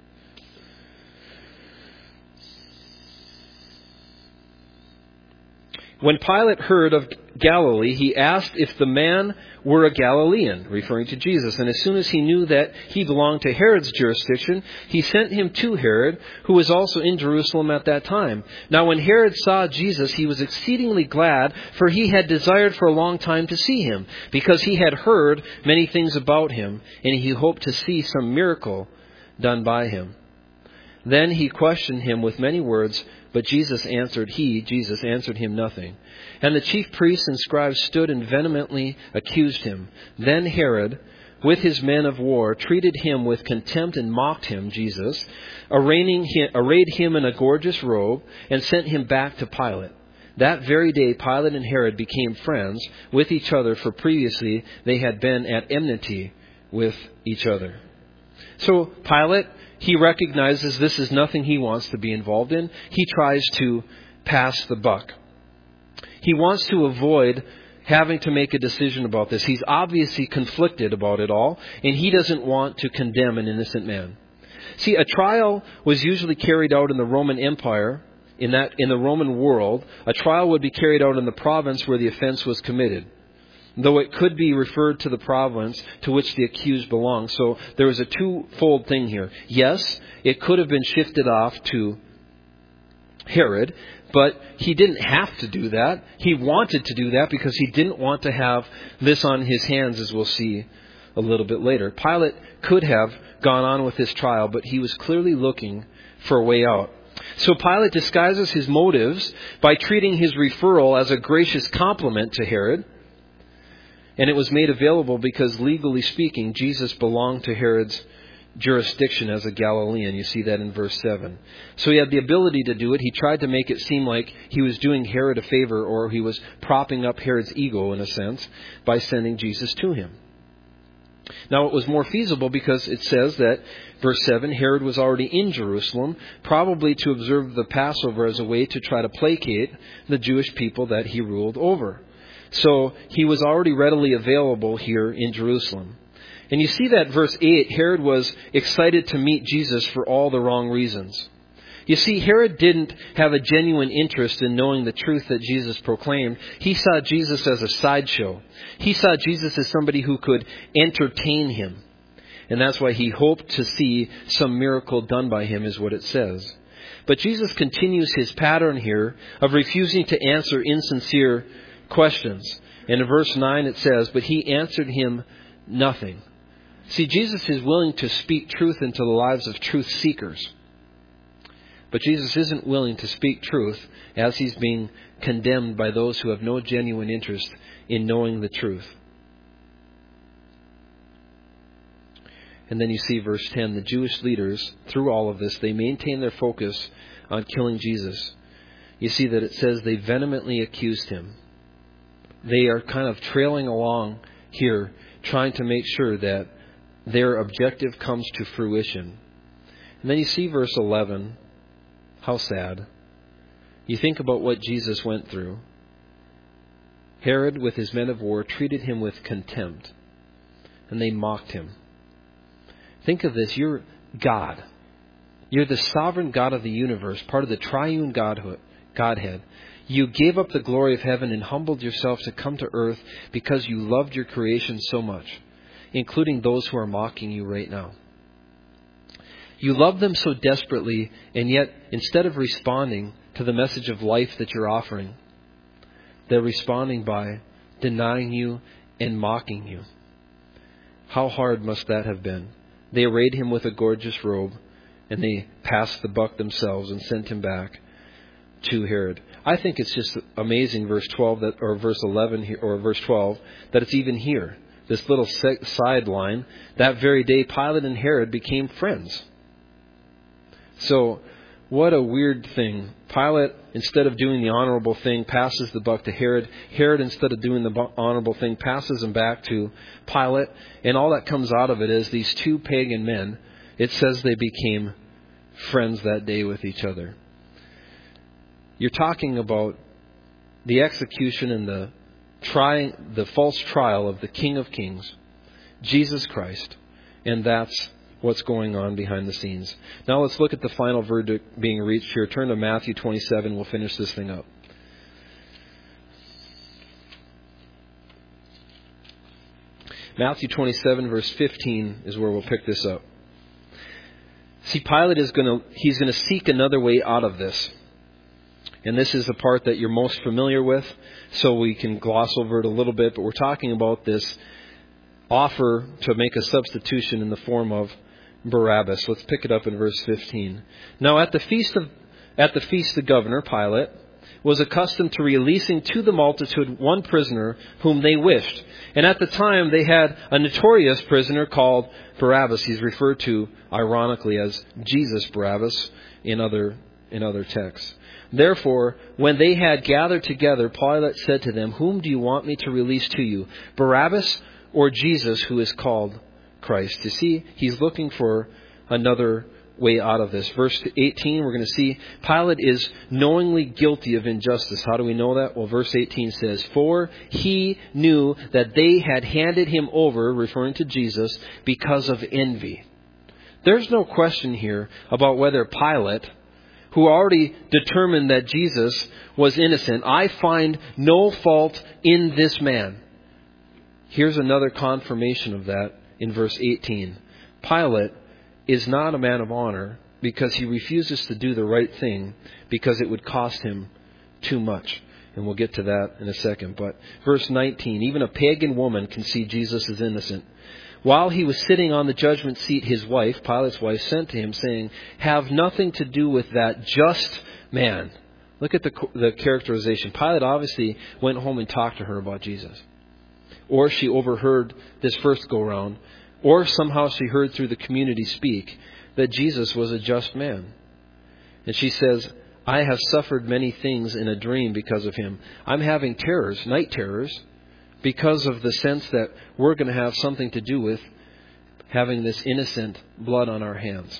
When Pilate heard of Galilee, he asked if the man were a Galilean, referring to Jesus. And as soon as he knew that he belonged to Herod's jurisdiction, he sent him to Herod, who was also in Jerusalem at that time. Now when Herod saw Jesus, he was exceedingly glad, for he had desired for a long time to see him, because he had heard many things about him, and he hoped to see some miracle done by him. Then he questioned him with many words, but Jesus answered, he, Jesus, answered him nothing. And the chief priests and scribes stood and vehemently accused him. Then Herod, with his men of war, treated him with contempt and mocked him, Jesus, arraying him, arrayed him in a gorgeous robe, and sent him back to Pilate. That very day, Pilate and Herod became friends with each other, for previously they had been at enmity with each other. So Pilate, he recognizes this is nothing he wants to be involved in. He tries to pass the buck. He wants to avoid having to make a decision about this. He's obviously conflicted about it all, and he doesn't want to condemn an innocent man. See, a trial was usually carried out in the Roman Empire. In that, in the Roman world, a trial would be carried out in the province where the offense was committed, though it could be referred to the province to which the accused belonged. So there was a twofold thing here. Yes, it could have been shifted off to Herod, but he didn't have to do that. He wanted to do that because he didn't want to have this on his hands, as we'll see a little bit later. Pilate could have gone on with his trial, but he was clearly looking for a way out. So Pilate disguises his motives by treating his referral as a gracious compliment to Herod. And it was made available because, legally speaking, Jesus belonged to Herod's jurisdiction as a Galilean. You see that in verse seven. So he had the ability to do it. He tried to make it seem like he was doing Herod a favor, or he was propping up Herod's ego, in a sense, by sending Jesus to him. Now, it was more feasible because it says that, verse seven, Herod was already in Jerusalem, probably to observe the Passover as a way to try to placate the Jewish people that he ruled over. So he was already readily available here in Jerusalem. And you see that verse eight, Herod was excited to meet Jesus for all the wrong reasons. You see, Herod didn't have a genuine interest in knowing the truth that Jesus proclaimed. He saw Jesus as a sideshow. He saw Jesus as somebody who could entertain him. And that's why he hoped to see some miracle done by him, is what it says. But Jesus continues his pattern here of refusing to answer insincere questions. And in verse nine it says, but he answered him nothing. See, Jesus is willing to speak truth into the lives of truth seekers. But Jesus isn't willing to speak truth as he's being condemned by those who have no genuine interest in knowing the truth. And then you see verse ten, the Jewish leaders, through all of this, they maintain their focus on killing Jesus. You see that it says they vehemently accused him. They are kind of trailing along here, trying to make sure that their objective comes to fruition. And then you see verse eleven. How sad. You think about what Jesus went through. Herod, with his men of war, treated him with contempt, and they mocked him. Think of this. You're God. You're the sovereign God of the universe, part of the triune Godhood, Godhead. You gave up the glory of heaven and humbled yourself to come to earth because you loved your creation so much, including those who are mocking you right now. You love them so desperately, and yet instead of responding to the message of life that you're offering, they're responding by denying you and mocking you. How hard must that have been? They arrayed him with a gorgeous robe, and they passed the buck themselves and sent him back to Herod. I think it's just amazing, verse twelve that, or verse eleven here, or verse twelve, that it's even here. This little sideline. That very day, Pilate and Herod became friends. So, what a weird thing. Pilate, instead of doing the honorable thing, passes the buck to Herod. Herod, instead of doing the honorable thing, passes him back to Pilate. And all that comes out of it is these two pagan men, it says they became friends that day with each other. You're talking about the execution and the trying, the false trial of the King of Kings, Jesus Christ. And that's what's going on behind the scenes. Now let's look at the final verdict being reached here. Turn to Matthew twenty-seven. We'll finish this thing up. Matthew twenty-seven, verse fifteen is where we'll pick this up. See, Pilate is going to, he's going to seek another way out of this. And this is the part that you're most familiar with, so we can gloss over it a little bit. But we're talking about this offer to make a substitution in the form of Barabbas. Let's pick it up in verse fifteen. Now at the feast of at the feast the governor, Pilate, was accustomed to releasing to the multitude one prisoner whom they wished. And at the time they had a notorious prisoner called Barabbas. He's referred to ironically as Jesus Barabbas in other in other texts. Therefore, when they had gathered together, Pilate said to them, "Whom do you want me to release to you, Barabbas or Jesus, who is called Christ?" You see, he's looking for another way out of this. Verse eighteen, we're going to see Pilate is knowingly guilty of injustice. How do we know that? Well, verse eighteen says, "For he knew that they had handed him over," referring to Jesus, "because of envy." There's no question here about whether Pilate, who already determined that Jesus was innocent, I find no fault in this man. Here's another confirmation of that in verse eighteen. Pilate is not a man of honor because he refuses to do the right thing because it would cost him too much. And we'll get to that in a second. But verse nineteen, even a pagan woman can see Jesus is innocent. While he was sitting on the judgment seat, his wife, Pilate's wife, sent to him saying, "Have nothing to do with that just man." Look at the, the characterization. Pilate obviously went home and talked to her about Jesus. Or she overheard this first go round. Or somehow she heard through the community speak that Jesus was a just man. And she says, "I have suffered many things in a dream because of him." I'm having terrors, night terrors, because of the sense that we're going to have something to do with having this innocent blood on our hands.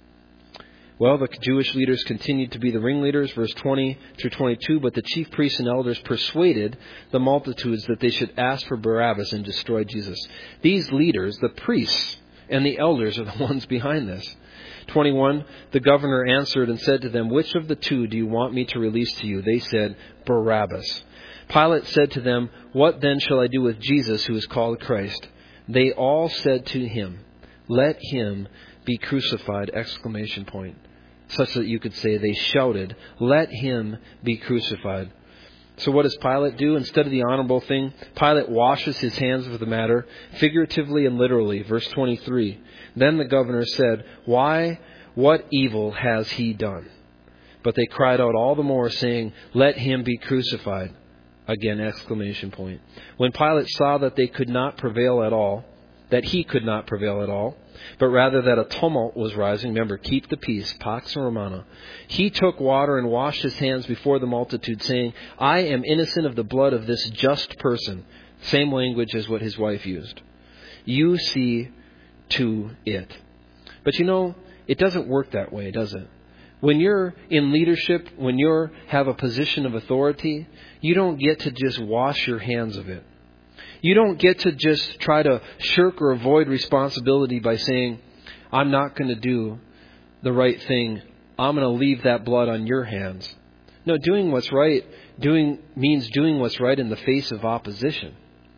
Well, the Jewish leaders continued to be the ringleaders, verse twenty through twenty-two, but the chief priests and elders persuaded the multitudes that they should ask for Barabbas and destroy Jesus. These leaders, the priests and the elders, are the ones behind this. twenty-one, the governor answered and said to them, "Which of the two do you want me to release to you?" They said, "Barabbas." Pilate said to them, "What then shall I do with Jesus, who is called Christ?" They all said to him, "Let him be crucified!" Exclamation point. Such that you could say they shouted, "Let him be crucified." So what does Pilate do? Instead of the honorable thing, Pilate washes his hands of the matter, figuratively and literally. Verse twenty-three. Then the governor said, "Why, what evil has he done?" But they cried out all the more, saying, "Let him be crucified." Again, exclamation point. When Pilate saw that they could not prevail at all, that he could not prevail at all, but rather that a tumult was rising, remember, keep the peace, Pax Romana, he took water and washed his hands before the multitude, saying, "I am innocent of the blood of this just person." Same language as what his wife used. "You see to it." But you know, it doesn't work that way, does it? When you're in leadership, when you have a position of authority, you don't get to just wash your hands of it. You don't get to just try to shirk or avoid responsibility by saying, "I'm not going to do the right thing. I'm going to leave that blood on your hands." No, doing what's right doing means doing what's right in the face of opposition.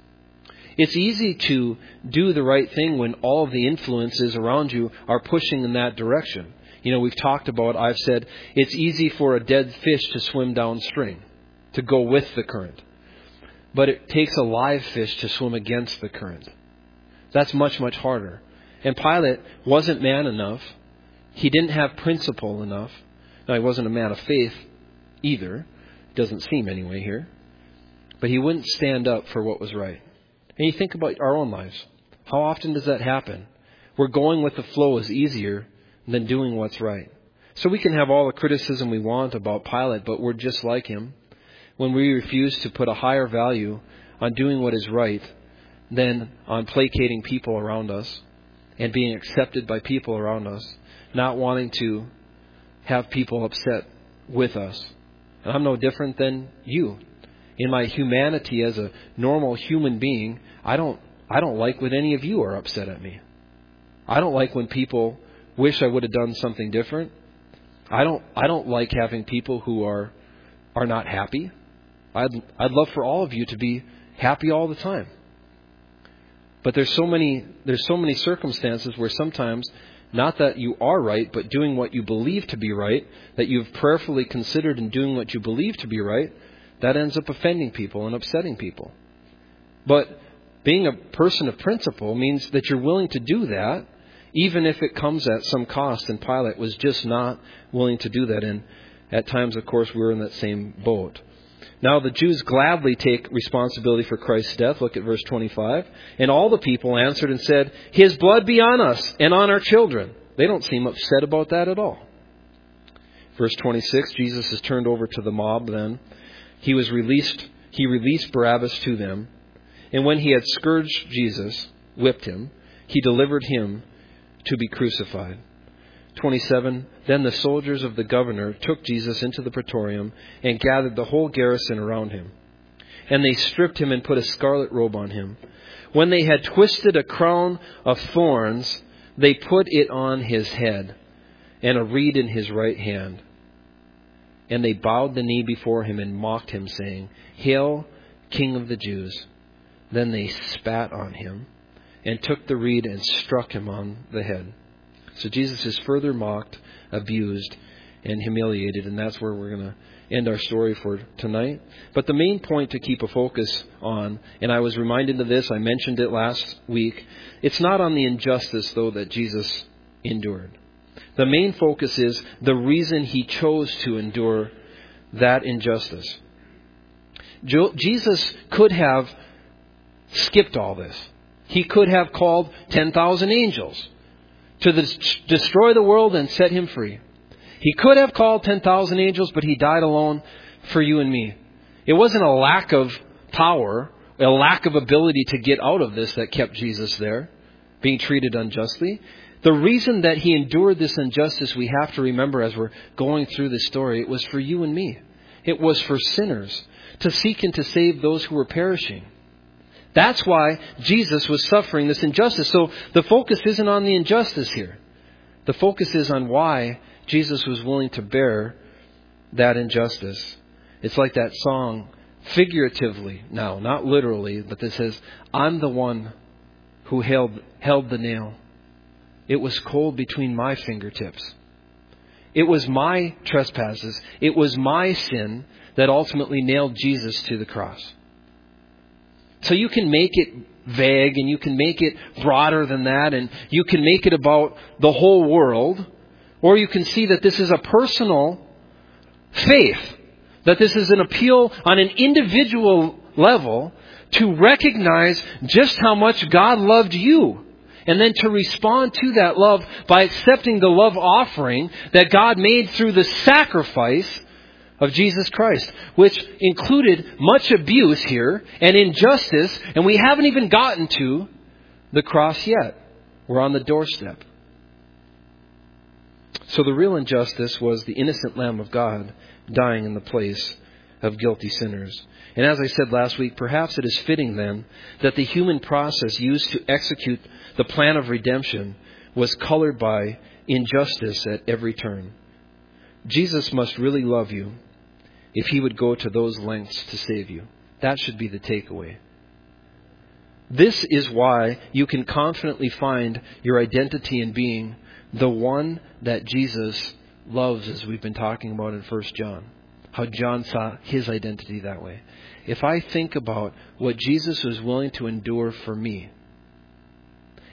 It's easy to do the right thing when all of the influences around you are pushing in that direction. You know, we've talked about, I've said, it's easy for a dead fish to swim downstream, to go with the current. But it takes a live fish to swim against the current. That's much, much harder. And Pilate wasn't man enough. He didn't have principle enough. Now, he wasn't a man of faith either. Doesn't seem anyway here. But he wouldn't stand up for what was right. And you think about our own lives. How often does that happen? We're going with the flow is easier than doing what's right. So we can have all the criticism we want about Pilate, but we're just like him. When we refuse to put a higher value on doing what is right than on placating people around us and being accepted by people around us, not wanting to have people upset with us. And I'm no different than you. In my humanity as a normal human being, I don't I don't like when any of you are upset at me. I don't like when people wish I would have done something different. I don't I don't like having people who are are not happy. I'd I'd love for all of you to be happy all the time. But there's so many there's so many circumstances where sometimes, not that you are right, but doing what you believe to be right, that you've prayerfully considered in doing what you believe to be right, that ends up offending people and upsetting people. But being a person of principle means that you're willing to do that, even if it comes at some cost. And Pilate was just not willing to do that. And at times, of course, we were in that same boat. Now the Jews gladly take responsibility for Christ's death. Look at verse twenty-five. And all the people answered and said, His blood be on us and on our children. They don't seem upset about that at all. Verse twenty-six, Jesus is turned over to the mob then. He was released, he released Barabbas to them. And when he had scourged Jesus, whipped him, he delivered him to be crucified. twenty-seven, then the soldiers of the governor took Jesus into the praetorium and gathered the whole garrison around him. And they stripped him and put a scarlet robe on him. When they had twisted a crown of thorns, they put it on his head and a reed in his right hand. And they bowed the knee before him and mocked him, saying, Hail, King of the Jews. Then they spat on him and took the reed and struck him on the head. So Jesus is further mocked, abused, and humiliated. And that's where we're going to end our story for tonight. But the main point to keep a focus on, and I was reminded of this, I mentioned it last week, it's not on the injustice, though, that Jesus endured. The main focus is the reason he chose to endure that injustice. Jesus could have skipped all this. He could have called ten thousand angels to destroy the world and set him free. He could have called ten thousand angels, but he died alone for you and me. It wasn't a lack of power, a lack of ability to get out of this that kept Jesus there, being treated unjustly. The reason that he endured this injustice, we have to remember as we're going through this story, it was for you and me. It was for sinners, to seek and to save those who were perishing. That's why Jesus was suffering this injustice. So the focus isn't on the injustice here. The focus is on why Jesus was willing to bear that injustice. It's like that song, figuratively now, not literally, but that says, I'm the one who held, held the nail. It was cold between my fingertips. It was my trespasses. It was my sin that ultimately nailed Jesus to the cross. So you can make it vague and you can make it broader than that, and you can make it about the whole world, or you can see that this is a personal faith, that this is an appeal on an individual level to recognize just how much God loved you. And then to respond to that love by accepting the love offering that God made through the sacrifice of Jesus Christ, which included much abuse here and injustice. And we haven't even gotten to the cross yet. We're on the doorstep. So the real injustice was the innocent Lamb of God dying in the place of guilty sinners. And as I said last week, perhaps it is fitting then that the human process used to execute the plan of redemption was colored by injustice at every turn. Jesus must really love you if he would go to those lengths to save you. That should be the takeaway. This is why you can confidently find your identity in being the one that Jesus loves, as we've been talking about in First John. How John saw his identity that way. If I think about what Jesus was willing to endure for me,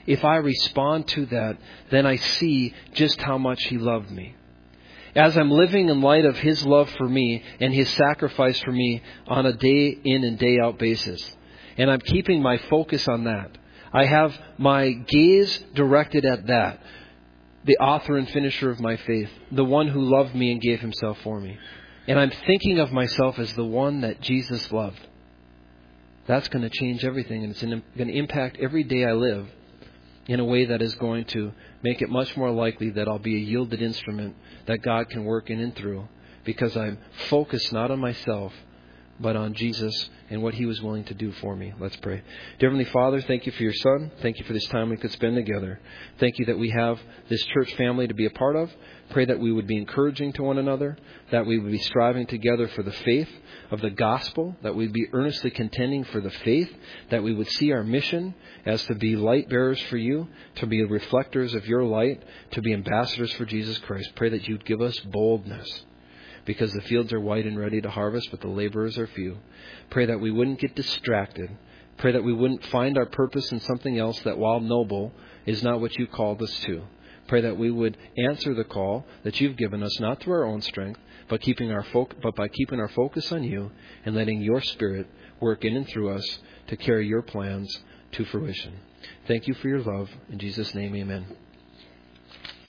if I respond to that, then I see just how much He loved me. As I'm living in light of His love for me and His sacrifice for me on a day in and day out basis. And I'm keeping my focus on that. I have my gaze directed at that. The author and finisher of my faith. The one who loved me and gave Himself for me. And I'm thinking of myself as the one that Jesus loved. That's going to change everything. And it's going to impact every day I live in a way that is going to make it much more likely that I'll be a yielded instrument that God can work in and through, because I'm focused not on myself, but on Jesus and what He was willing to do for me. Let's pray. Dear Heavenly Father, thank You for Your Son. Thank You for this time we could spend together. Thank You that we have this church family to be a part of. Pray that we would be encouraging to one another, that we would be striving together for the faith of the gospel, that we'd be earnestly contending for the faith, that we would see our mission as to be light bearers for You, to be reflectors of Your light, to be ambassadors for Jesus Christ. Pray that You'd give us boldness, because the fields are white and ready to harvest, but the laborers are few. Pray that we wouldn't get distracted. Pray that we wouldn't find our purpose in something else that, while noble, is not what You called us to. Pray that we would answer the call that You've given us, not through our own strength, but keeping our fo- but by keeping our focus on You and letting Your Spirit work in and through us to carry Your plans to fruition. Thank You for Your love. In Jesus' name, amen.